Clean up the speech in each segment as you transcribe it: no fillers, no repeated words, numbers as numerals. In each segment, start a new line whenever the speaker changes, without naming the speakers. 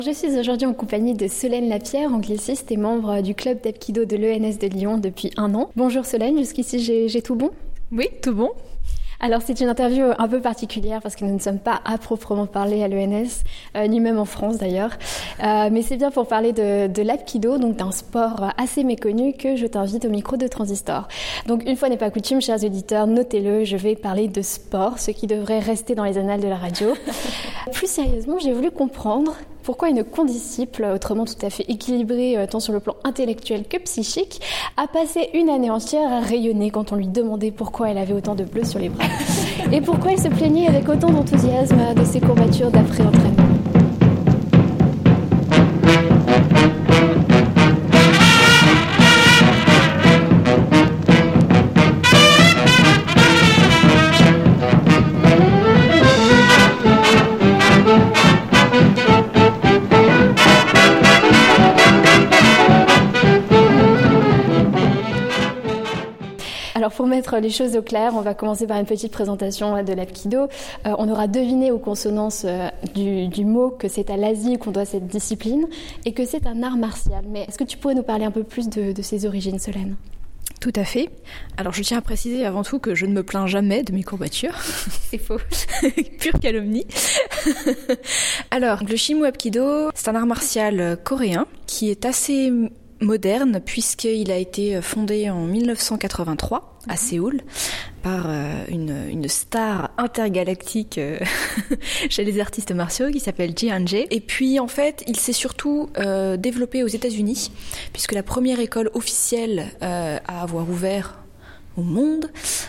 Je suis aujourd'hui en compagnie de Solène Lapierre, angliciste et membre du club d'Apkido de l'ENS de Lyon depuis 1 an. Bonjour Solène, jusqu'ici j'ai tout bon ?
Oui, tout bon.
Alors c'est une interview un peu particulière parce que nous ne sommes pas à proprement parler à l'ENS, ni même en France d'ailleurs. Mais c'est bien pour parler de l'Apkido, donc d'un sport assez méconnu que je t'invite au micro de Transistor. Donc une fois n'est pas coutume, chers auditeurs, notez-le, je vais parler de sport, ce qui devrait rester dans les annales de la radio. Plus sérieusement, j'ai voulu comprendre pourquoi une condisciple, autrement tout à fait équilibrée tant sur le plan intellectuel que psychique, a passé une année entière à rayonner quand on lui demandait pourquoi elle avait autant de bleus sur les bras et pourquoi elle se plaignait avec autant d'enthousiasme de ses courbatures d'après-entraînement. Alors pour mettre les choses au clair, on va commencer par une petite présentation de l'Apkido. On aura deviné aux consonances du mot que c'est à l'Asie qu'on doit cette discipline et que c'est un art martial. Mais est-ce que tu pourrais nous parler un peu plus de ses origines, Solène ?
Tout à fait. Alors je tiens à préciser avant tout que je ne me plains jamais de mes courbatures.
C'est faux.
Pure calomnie. Alors, le Shinmu Apkido, c'est un art martial coréen qui est assez moderne puisqu'il a été fondé en 1983 à Séoul par une star intergalactique chez les artistes martiaux qui s'appelle Ji Han-jae. Et puis en fait, il s'est surtout développé aux États-Unis puisque la première école officielle à avoir ouvert au monde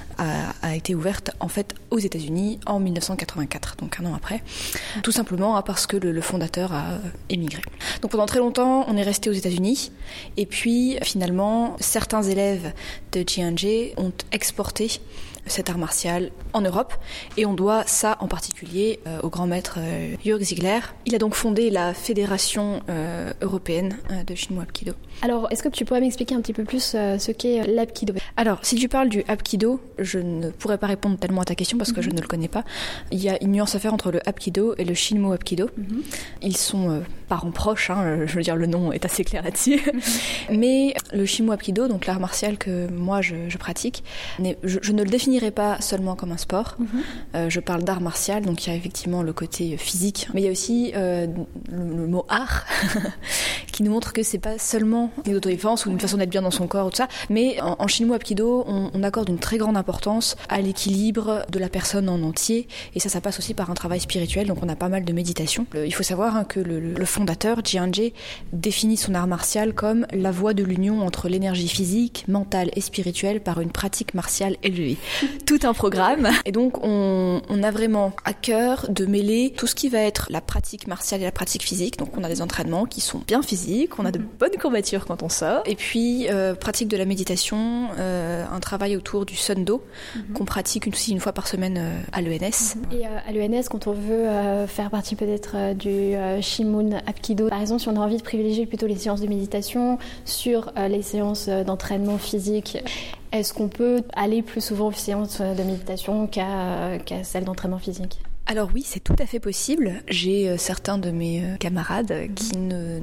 a été ouverte en fait aux États-Unis en 1984, donc 1 an après, tout simplement parce que le fondateur a émigré. Donc pendant très longtemps, on est resté aux États-Unis, et puis finalement, certains élèves de Ji Han-jae ont exporté cet art martial en Europe, et on doit ça en particulier au grand maître Jörg Ziegler. Il a donc fondé la Fédération européenne de Shinmu Apkido.
Alors, est-ce que tu pourrais m'expliquer un petit peu plus ce qu'est l'Apkido ?
Alors, si tu parles du Apkido, je ne pourrais pas répondre tellement à ta question parce que je ne le connais pas. Il y a une nuance à faire entre le Apkido et le Shinmu Apkido. Ils sont parents proches, je veux dire, le nom est assez clair là-dessus. Mais le Shinmu Apkido, donc l'art martial que moi je pratique, je ne le définirais pas seulement comme un sport. Je parle d'art martial, donc il y a effectivement le côté physique, mais il y a aussi le mot art qui nous montre que c'est pas seulement une autodéfense ou une façon d'être bien dans son corps ou tout ça, mais en Shinmu Apkido, on accorde une très grande importance à l'équilibre de la personne en entier, et ça passe aussi par un travail spirituel, donc on a pas mal de méditation. Il faut savoir que le fondateur, Ji Han-jae, définit son art martial comme la voie de l'union entre l'énergie physique, mentale et spirituelle par une pratique martiale élevée. Tout un programme. Et donc on a vraiment à cœur de mêler tout ce qui va être la pratique martiale et la pratique physique. Donc on a des entraînements qui sont bien physiques, on a de bonnes courbatures quand on sort, et puis pratique de la méditation, un travail autour du Sendo qu'on pratique une fois par semaine à l'ENS.
Et à l'ENS, quand on veut faire partie peut-être du Shinmu Apkido, par exemple, si on a envie de privilégier plutôt les séances de méditation sur les séances d'entraînement physique, est-ce qu'on peut aller plus souvent aux séances de méditation qu'à celles d'entraînement physique ?
Alors oui, c'est tout à fait possible. J'ai certains de mes camarades qui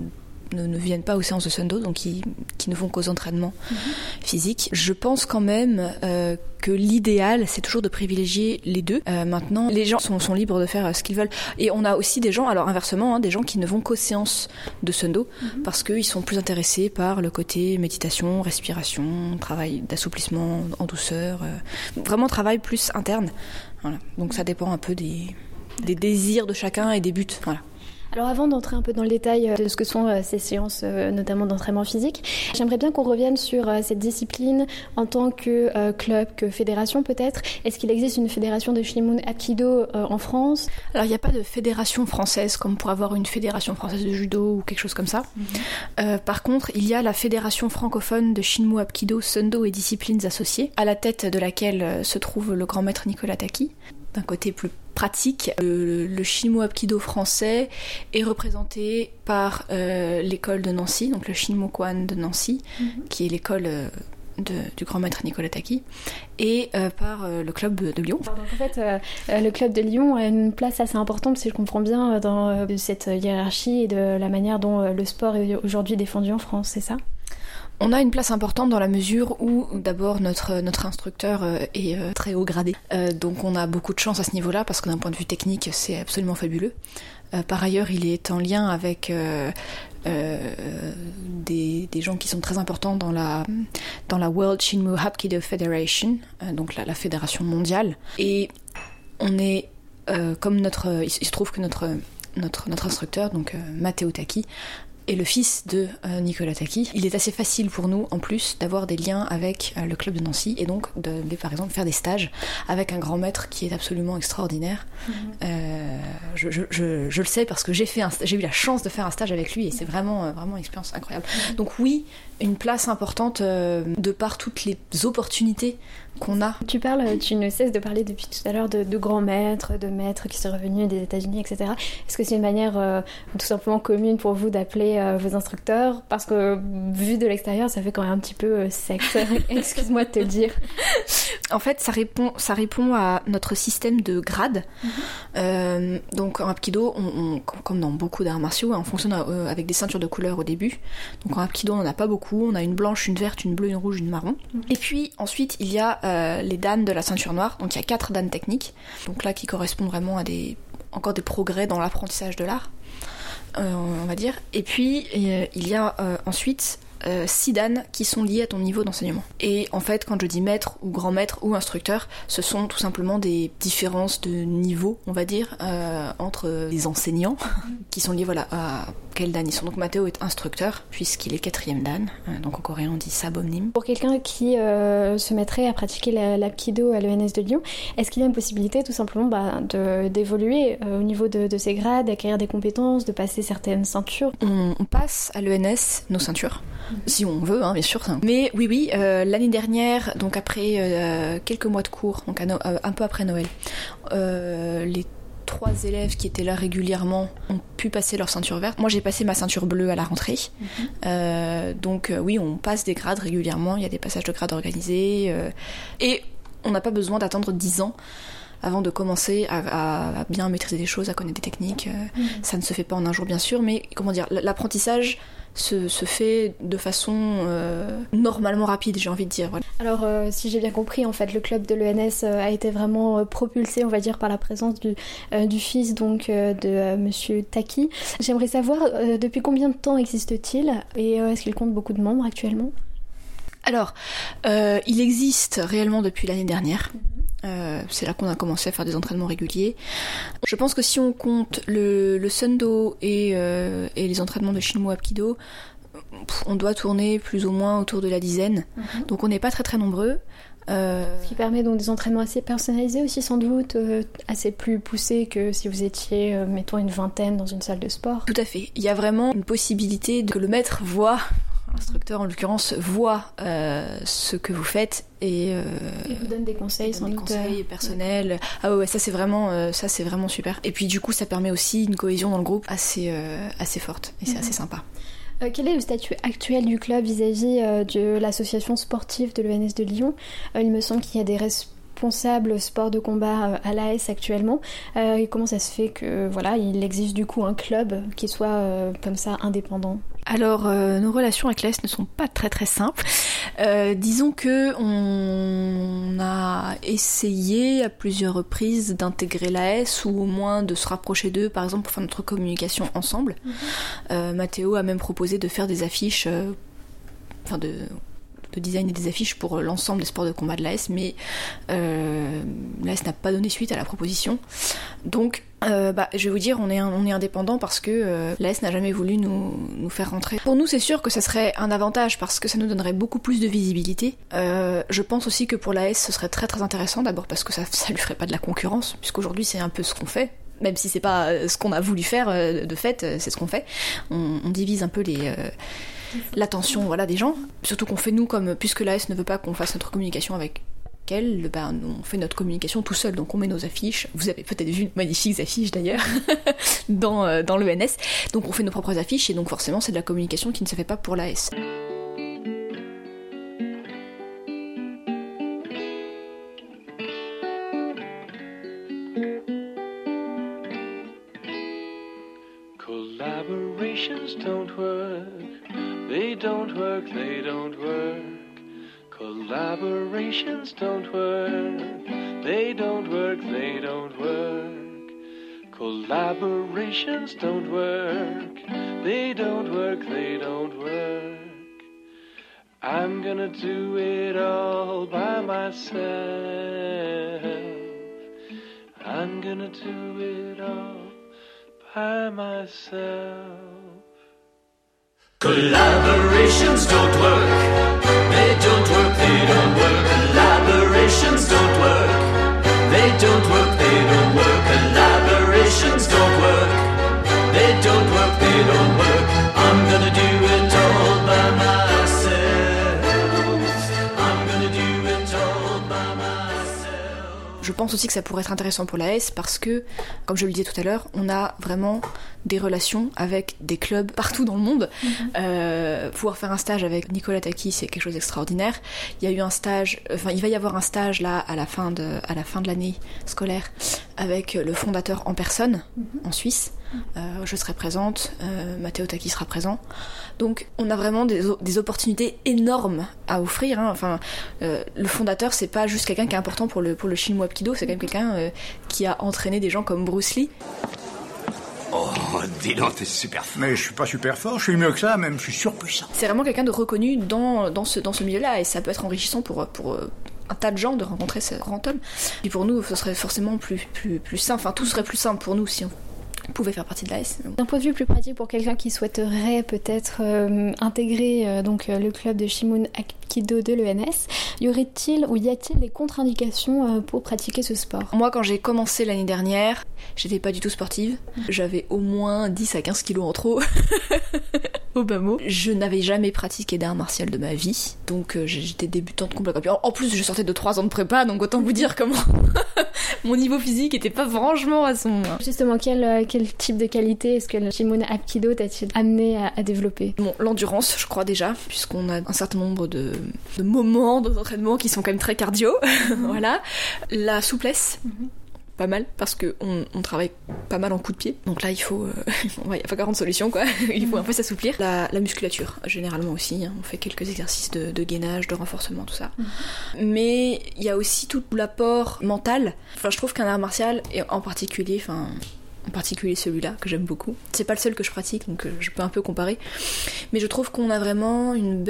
ne viennent pas aux séances de Sendo, donc qui ne font qu'aux entraînements physiques. Je pense quand même que l'idéal, c'est toujours de privilégier les deux. Maintenant, les gens sont libres de faire ce qu'ils veulent. Et on a aussi des gens, alors inversement, des gens qui ne vont qu'aux séances de Sendo parce qu'ils sont plus intéressés par le côté méditation, respiration, travail d'assouplissement en douceur, vraiment travail plus interne. Voilà. Donc ça dépend un peu des désirs de chacun et des buts. Voilà.
Alors avant d'entrer un peu dans le détail de ce que sont ces séances, notamment d'entraînement physique, j'aimerais bien qu'on revienne sur cette discipline en tant que club, que fédération peut-être. Est-ce qu'il existe une fédération de Shinmu Apkido en France ?
Alors il n'y a pas de fédération française comme pour avoir une fédération française de judo ou quelque chose comme ça. Par contre, il y a la fédération francophone de Shinmu Apkido, Sendo et disciplines associées, à la tête de laquelle se trouve le grand maître Nicolas Taki. D'un côté plus pratique, le Shinmu Apkido français est représenté par l'école de Nancy, donc le Shinmu Koan de Nancy, qui est l'école du grand maître Nicolas Taki et par le club de Lyon.
Donc en fait, le club de Lyon a une place assez importante, si je comprends bien, dans cette hiérarchie et de la manière dont le sport est aujourd'hui défendu en France, c'est ça ?
On a une place importante dans la mesure où d'abord notre instructeur est très haut gradé. Donc on a beaucoup de chance à ce niveau-là parce que d'un point de vue technique c'est absolument fabuleux. Par ailleurs il est en lien avec des gens qui sont très importants dans la World Shinmu Hapkido Federation, donc la fédération mondiale. Et on est comme il se trouve que notre instructeur, donc Matteo Taki, est le fils de Nicolas Taki. Il est assez facile pour nous, en plus, d'avoir des liens avec le club de Nancy et donc de par exemple, faire des stages avec un grand maître qui est absolument extraordinaire. Je le sais parce que j'ai eu la chance de faire un stage avec lui et c'est vraiment une expérience incroyable. Donc oui, une place importante de par toutes les opportunités qu'on a.
Tu ne cesses de parler depuis tout à l'heure de grands maîtres, de maîtres qui sont revenus des États-Unis, etc. Est-ce que c'est une manière tout simplement commune pour vous d'appeler vos instructeurs ? Parce que vu de l'extérieur, ça fait quand même un petit peu secte. Excuse-moi de te le dire.
En fait, ça répond à notre système de grades. Donc en Hapkido, comme dans beaucoup d'arts martiaux, on fonctionne avec des ceintures de couleur au début. Donc en Hapkido, on n'en a pas beaucoup. On a une blanche, une verte, une bleue, une rouge, une marron. Et puis ensuite, il y a les dan de la ceinture noire. Donc il y a 4 dan techniques. Donc là, qui correspondent vraiment à encore des progrès dans l'apprentissage de l'art, on va dire. Et puis il y a ensuite 6 dan qui sont liés à ton niveau d'enseignement. Et en fait, quand je dis maître ou grand maître ou instructeur, ce sont tout simplement des différences de niveau, on va dire, entre les enseignants qui sont liés à quel dan ils sont. Donc Matteo est instructeur puisqu'il est 4e dan, donc en coréen on dit sabomnim.
Pour quelqu'un qui se mettrait à pratiquer l'Hapkido à l'ENS de Lyon, est-ce qu'il y a une possibilité tout simplement d'évoluer au niveau de ses grades, d'acquérir des compétences, de passer certaines ceintures ?
On passe à l'ENS nos ceintures. Si on veut, bien sûr. Mais oui, l'année dernière, donc après quelques mois de cours, donc un peu après Noël, les 3 élèves qui étaient là régulièrement ont pu passer leur ceinture verte. Moi, j'ai passé ma ceinture bleue à la rentrée. Donc oui, on passe des grades régulièrement. Il y a des passages de grades organisés. Et on n'a pas besoin d'attendre 10 ans avant de commencer à bien maîtriser des choses, à connaître des techniques. Ça ne se fait pas en un jour, bien sûr, mais comment dire, l'apprentissage se fait de façon normalement rapide, j'ai envie de dire. Voilà.
Alors, si j'ai bien compris, en fait, le club de l'ENS a été vraiment propulsé, on va dire, par la présence du fils donc de Monsieur Taki. J'aimerais savoir depuis combien de temps existe-t-il et est-ce qu'il compte beaucoup de membres actuellement ?
Alors, il existe réellement depuis l'année dernière. C'est là qu'on a commencé à faire des entraînements réguliers. Je pense que si on compte le Sundo et les entraînements de Shinmu Hapkido, on doit tourner plus ou moins autour de la dizaine. Donc on n'est pas très très nombreux.
Ce qui permet donc des entraînements assez personnalisés aussi sans doute, assez plus poussés que si vous étiez, mettons, une vingtaine dans une salle de sport.
Tout à fait. Il y a vraiment une possibilité que le maître voit, l'instructeur en l'occurrence, voit ce que vous faites et
vous donne des conseils sans doute.
Des conseils personnels. Ah ouais, ça c'est vraiment super. Et puis du coup ça permet aussi une cohésion dans le groupe assez forte et c'est assez sympa.
Quel est le statut actuel du club vis-à-vis de l'association sportive de l'ENS de Lyon ? Il me semble qu'il y a des responsables sport de combat à l'AS actuellement. Et comment ça se fait que il existe du coup un club qui soit comme ça indépendant ?
Alors, nos relations avec l'AS ne sont pas très très simples. Disons que on a essayé à plusieurs reprises d'intégrer l'AS ou au moins de se rapprocher d'eux, par exemple pour faire notre communication ensemble. Matteo a même proposé de faire des affiches, de designer des affiches pour l'ensemble des sports de combat de l'AS, mais l'AS n'a pas donné suite à la proposition. Donc, je vais vous dire, on est indépendant parce que l'AS n'a jamais voulu nous faire rentrer. Pour nous, c'est sûr que ça serait un avantage parce que ça nous donnerait beaucoup plus de visibilité. Je pense aussi que pour l'AS, ce serait très très intéressant, d'abord parce que ça lui ferait pas de la concurrence, puisqu'aujourd'hui c'est un peu ce qu'on fait. Même si c'est pas ce qu'on a voulu faire, de fait, c'est ce qu'on fait. On divise un peu l'attention des gens. Surtout qu'on fait nous, puisque l'AS ne veut pas qu'on fasse notre communication avec elle, on fait notre communication tout seul. Donc on met nos affiches. Vous avez peut-être vu de magnifiques affiches d'ailleurs dans l'ENS. Donc on fait nos propres affiches et donc forcément c'est de la communication qui ne se fait pas pour l'AS.
don't work. They don't work, they don't work. Collaborations don't work. They don't work, they don't work. Collaborations don't work. They don't work, they don't work. I'm gonna do it all by myself. I'm gonna do it all by myself.
Collaborations don't work. They don't work, they don't work. Collaborations don't work. They don't work, they don't work. Collaborations don't work. They don't work, they don't work. I'm gonna do it all by myself. I'm gonna do it all by myself.
Je pense aussi que ça pourrait être intéressant pour la S parce que, comme je le disais tout à l'heure, on a vraiment des relations avec des clubs partout dans le monde. Pouvoir faire un stage avec Nicolas Taki, c'est quelque chose d'extraordinaire. Il y a eu un stage, il va y avoir un stage là à la fin de l'année scolaire avec le fondateur en personne en Suisse. Je serai présente, Matteo Taki sera présent. Donc on a vraiment des opportunités énormes à offrir. Le fondateur, c'est pas juste quelqu'un qui est important pour le Shinmo Hapkido, c'est quand même quelqu'un qui a entraîné des gens comme Bruce Lee.
Oh, dis donc, t'es super fort.
Mais je suis pas super fort, je suis mieux que ça, même, je suis surpuissant.
C'est vraiment quelqu'un de reconnu dans ce milieu-là, et ça peut être enrichissant pour un tas de gens de rencontrer ce grand homme. Et pour nous, ce serait forcément plus simple, tout serait plus simple pour nous si on pouvait faire partie de l'AS.
D'un point de vue plus pratique, pour quelqu'un qui souhaiterait peut-être intégrer le club de Shinmo Hapkido de l'ENS, y a-t-il des contre-indications pour pratiquer ce sport ?
Moi, quand j'ai commencé l'année dernière, j'étais pas du tout sportive. J'avais au moins 10 à 15 kilos en trop. Au bas mot. Je n'avais jamais pratiqué d'art martial de ma vie, donc j'étais débutante complètement. En plus, je sortais de 3 ans de prépa, donc autant vous dire comment mon niveau physique était pas franchement à son...
Justement, quel type de qualité est-ce que le Shinmo Hapkido t'a-t-il amené à développer ?
Bon, l'endurance, je crois déjà, puisqu'on a un certain nombre de moments d'entraînement qui sont quand même très cardio. Voilà. La souplesse. Pas mal, parce qu'on travaille pas mal en coup de pied. Donc là, il faut... il n'y a pas 40 solutions, quoi. Il faut un peu s'assouplir. La musculature, généralement aussi. On fait quelques exercices de gainage, de renforcement, tout ça. Mais il y a aussi tout l'apport mental. Je trouve qu'un art martial, et en particulier celui-là, que j'aime beaucoup. C'est pas le seul que je pratique, donc je peux un peu comparer. Mais je trouve qu'on a vraiment un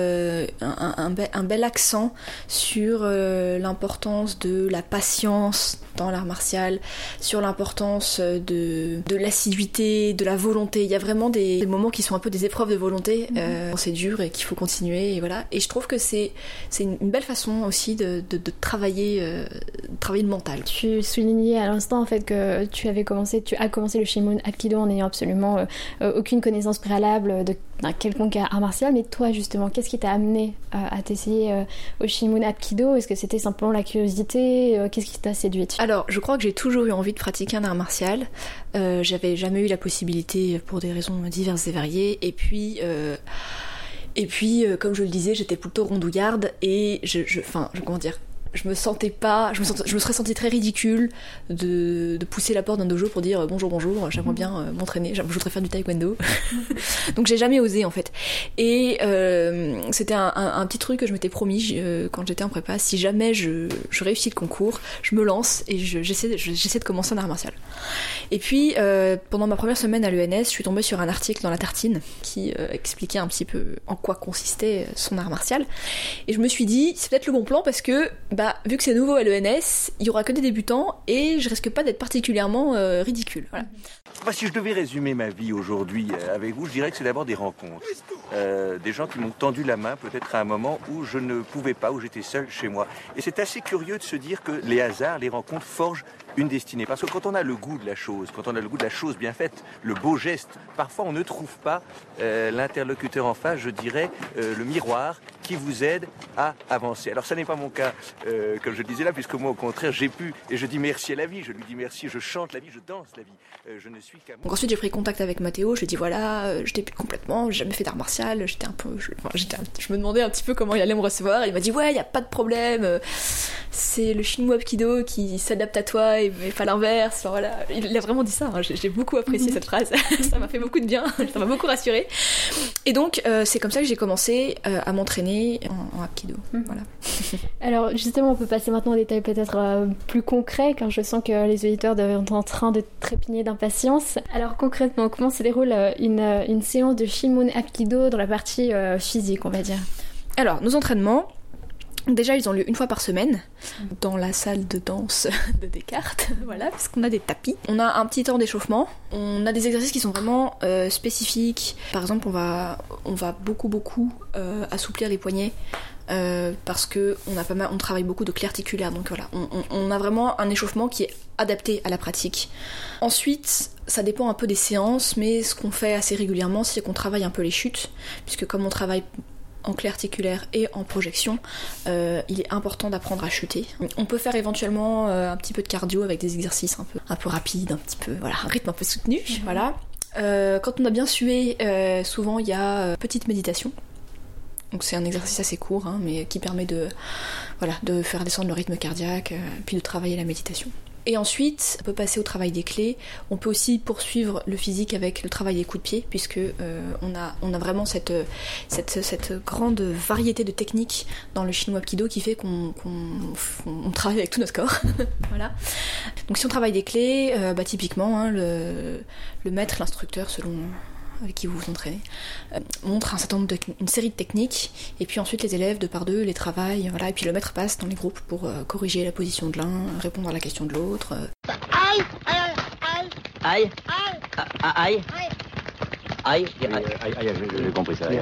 bel accent sur l'importance de la patience dans l'art martial, sur l'importance de l'assiduité, de la volonté. Il y a vraiment des moments qui sont un peu des épreuves de volonté. C'est dur et qu'il faut continuer, et voilà. Et je trouve que c'est une belle façon aussi de travailler le mental.
Tu soulignais à l'instant en fait que tu as commencé le Shinmo Hapkido en n'ayant absolument aucune connaissance préalable d'un quelconque art martial, mais toi justement, qu'est-ce qui t'a amené à t'essayer au Shinmo Hapkido ? Est-ce que c'était simplement la curiosité ? Qu'est-ce qui t'a séduite ?
Alors, je crois que j'ai toujours eu envie de pratiquer un art martial. J'avais jamais eu la possibilité pour des raisons diverses et variées, et puis, comme je le disais, j'étais plutôt rondouillarde, et je me serais sentie très ridicule de pousser la porte d'un dojo pour dire bonjour, j'aimerais bien m'entraîner, je voudrais faire du taekwondo. Donc j'ai jamais osé en fait. Et c'était un petit truc que je m'étais promis quand j'étais en prépa, si jamais je réussis le concours, je me lance et j'essaie de commencer un art martial. Et puis pendant ma première semaine à l'ENS, je suis tombée sur un article dans La Tartine qui expliquait un petit peu en quoi consistait son art martial. Et je me suis dit, c'est peut-être le bon plan parce que vu que c'est nouveau à l'ENS, il y aura que des débutants et je risque pas d'être particulièrement ridicule. Voilà.
Si je devais résumer ma vie aujourd'hui avec vous, je dirais que c'est d'abord des rencontres. Des gens qui m'ont tendu la main peut-être à un moment où je ne pouvais pas, où j'étais seul chez moi. Et c'est assez curieux de se dire que les hasards, les rencontres forgent une destinée. Parce que quand on a le goût de la chose, quand on a le goût de la chose bien faite, le beau geste, parfois on ne trouve pas l'interlocuteur en face, je dirais, le miroir qui vous aide à avancer. Alors ça n'est pas mon cas, comme je le disais là, puisque moi au contraire j'ai pu, et je dis merci à la vie, je lui dis merci, je chante la vie, je danse la vie, je ne suis qu'à moi.
Donc ensuite j'ai pris contact avec Mathéo, je lui ai dit voilà, je débute complètement, j'ai jamais fait d'art martial, je me demandais un petit peu comment il allait me recevoir, il m'a dit ouais, y a pas de problème, c'est le Shinmo Hapkido qui s'adapte à toi et pas l'inverse, enfin, voilà, il a vraiment dit ça, hein. J'ai beaucoup apprécié cette phrase, ça m'a fait beaucoup de bien, ça m'a beaucoup rassurée. Et donc c'est comme ça que j'ai commencé à m'entraîner en Hapkido. Voilà.
Alors justement, on peut passer maintenant aux détails peut-être plus concrets, car je sens que les auditeurs sont en train de trépigner d'impatience. Alors concrètement, comment se déroule une séance de Shinmon Hapkido dans la partie physique, on va dire?
Alors, nos entraînements, déjà ils ont lieu une fois par semaine dans la salle de danse de Descartes, voilà, parce qu'on a des tapis. On a un petit temps d'échauffement, on a des exercices qui sont vraiment spécifiques. Par exemple, on va beaucoup assouplir les poignets. Parce que on travaille beaucoup de clé articulaire, donc voilà, on a vraiment un échauffement qui est adapté à la pratique. Ensuite, ça dépend un peu des séances, mais ce qu'on fait assez régulièrement, c'est qu'on travaille un peu les chutes, puisque comme on travaille en clé articulaire et en projection, il est important d'apprendre à chuter. On peut faire éventuellement un petit peu de cardio avec des exercices un peu rapides, un rythme un peu soutenu, voilà. Quand on a bien sué, souvent il y a petite méditation. Donc c'est un exercice assez court, hein, mais qui permet de faire descendre le rythme cardiaque, puis de travailler la méditation. Et ensuite, on peut passer au travail des clés. On peut aussi poursuivre le physique avec le travail des coups de pied, puisque on a vraiment cette grande variété de techniques dans le Shinmo Hapkido qui fait qu'on travaille avec tout notre corps. Voilà. Donc si on travaille des clés, typiquement, hein, le maître, l'instructeur, selon avec qui vous vous entraînez, montre une série de techniques, et puis ensuite les élèves, 2 par 2, les travaillent, voilà, et puis le maître passe dans les groupes pour corriger la position de l'un, répondre à la question de l'autre.
Aïe, aïe, aïe, aïe, aïe,
j'ai compris ça.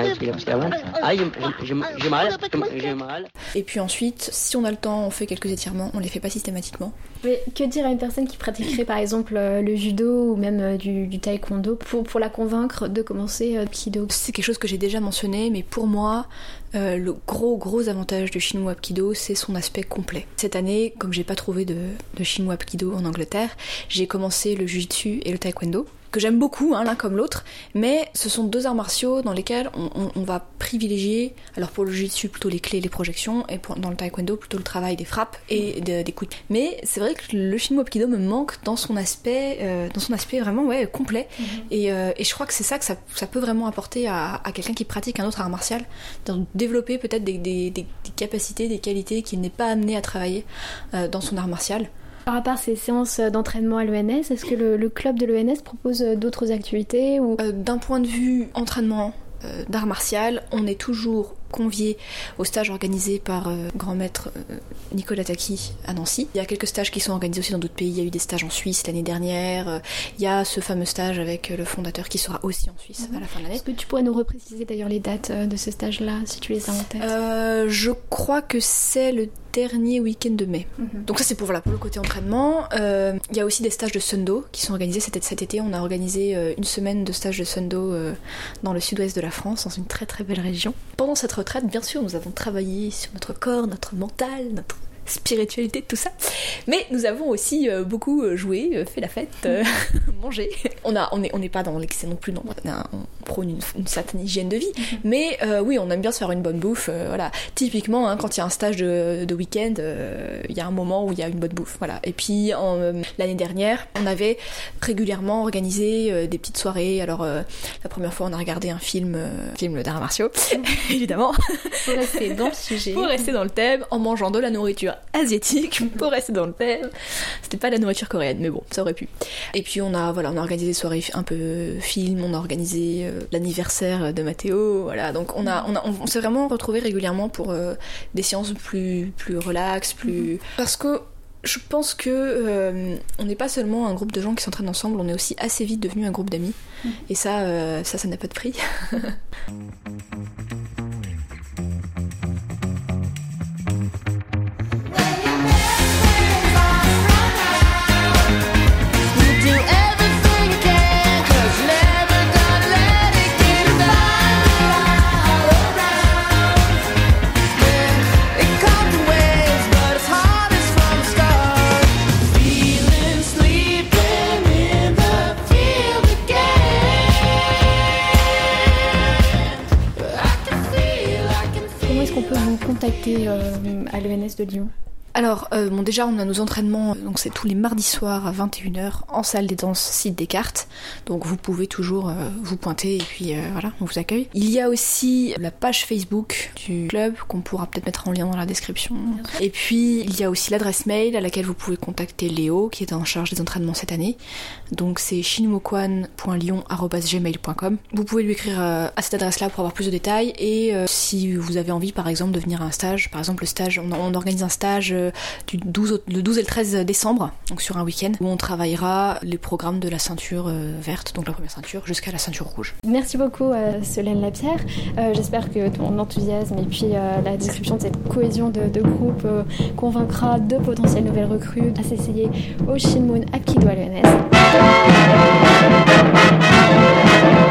j'ai mal.
Et puis ensuite, si on a le temps, on fait quelques étirements, on les fait pas systématiquement.
Mais que dire à une personne qui pratiquerait par exemple le judo ou même du taekwondo pour la convaincre de commencer Hapkido?
C'est quelque chose que j'ai déjà mentionné, mais pour moi, le gros avantage du Shinmo Hapkido, c'est son aspect complet. Cette année, comme j'ai pas trouvé de Shinmo Hapkido en Angleterre, j'ai commencé le jiu-jitsu et le taekwondo, que j'aime beaucoup, hein, l'un comme l'autre, mais ce sont 2 arts martiaux dans lesquels on va privilégier, alors pour le jiu-jitsu plutôt les clés, les projections, et dans le taekwondo plutôt le travail des frappes et des coups. Mais c'est vrai que le Shinmo Hapkido me manque dans son aspect vraiment complet, et je crois que c'est ça que ça peut vraiment apporter à quelqu'un qui pratique un autre art martial, de développer peut-être des capacités, des qualités qu'il n'est pas amené à travailler dans son art martial.
À part ces séances d'entraînement à l'ENS, est-ce que le club de l'ENS propose d'autres activités ou...
D'un point de vue entraînement d'art martial, on est toujours convié au stage organisé par grand maître Nicolas Taki à Nancy. Il y a quelques stages qui sont organisés aussi dans d'autres pays. Il y a eu des stages en Suisse l'année dernière. Il y a ce fameux stage avec le fondateur qui sera aussi en Suisse à la fin de l'année.
Est-ce que tu pourrais nous repréciser d'ailleurs les dates de ce stage-là, si tu les as en tête?
Je crois que c'est le dernier week-end de mai. Donc ça c'est pour le côté entraînement. Il y a aussi des stages de Sundo qui sont organisés cet été. On a organisé une semaine de stage de Sundo dans le sud-ouest de la France, dans une très très belle région. Pendant cette retraite, bien sûr, nous avons travaillé sur notre corps, notre mental, notre spiritualité, tout ça. Mais nous avons aussi beaucoup joué, fait la fête, mangé. On n'est pas dans l'excès non plus, non. On prône une certaine hygiène de vie. Mais oui, on aime bien se faire une bonne bouffe. Voilà. Typiquement, quand il y a un stage de week-end, il y a un moment où il y a une bonne bouffe. Voilà. Et puis l'année dernière, on avait régulièrement organisé des petites soirées. Alors la première fois, on a regardé un film d'arts martiaux, évidemment.
Pour rester dans le sujet.
Pour rester dans le thème, en mangeant de la nourriture asiatique, pour rester dans le thème. C'était pas la nourriture coréenne, mais bon, ça aurait pu. Et puis on a organisé des soirées un peu film, on a organisé l'anniversaire de Mathéo, voilà. Donc on s'est vraiment retrouvés régulièrement pour des séances plus relax, parce que je pense que on n'est pas seulement un groupe de gens qui s'entraînent ensemble, on est aussi assez vite devenu un groupe d'amis. Et ça n'a pas de prix.
contacter à l'ENS de Lyon?
Alors, déjà, on a nos entraînements, donc c'est tous les mardis soirs à 21h en salle des danses Site Descartes. Donc vous pouvez toujours vous pointer et puis voilà, on vous accueille. Il y a aussi la page Facebook du club qu'on pourra peut-être mettre en lien dans la description. Et puis il y a aussi l'adresse mail à laquelle vous pouvez contacter Léo qui est en charge des entraînements cette année. Donc c'est shinmokwan.lyon@gmail.com. Vous pouvez lui écrire à cette adresse-là pour avoir plus de détails et si vous avez envie par exemple de venir à un stage, par exemple le stage, on organise un stage le 12 et le 13 décembre, donc sur un week-end, où on travaillera les programmes de la ceinture verte, donc la première ceinture, jusqu'à la ceinture rouge.
Merci beaucoup Solène Lapierre. J'espère que ton enthousiasme et puis la description de cette cohésion de groupe convaincra de potentielles nouvelles recrues à s'essayer au Shinmun Hapkido à l'ENS.